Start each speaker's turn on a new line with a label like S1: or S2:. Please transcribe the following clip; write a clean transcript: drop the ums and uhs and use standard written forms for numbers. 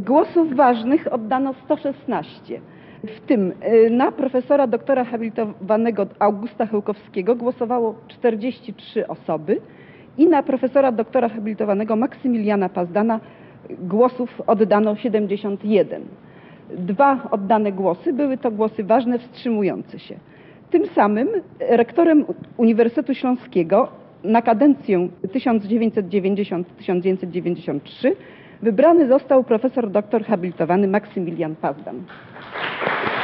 S1: Głosów ważnych oddano 116. W tym na profesora doktora habilitowanego Augusta Chełkowskiego głosowało 43 osoby i na profesora doktora habilitowanego Maksymiliana Pazdana głosów oddano 71. 2 oddane głosy były to głosy ważne, wstrzymujące się. Tym samym rektorem Uniwersytetu Śląskiego na kadencję 1990-1993 wybrany został profesor doktor habilitowany Maksymilian Pazdan.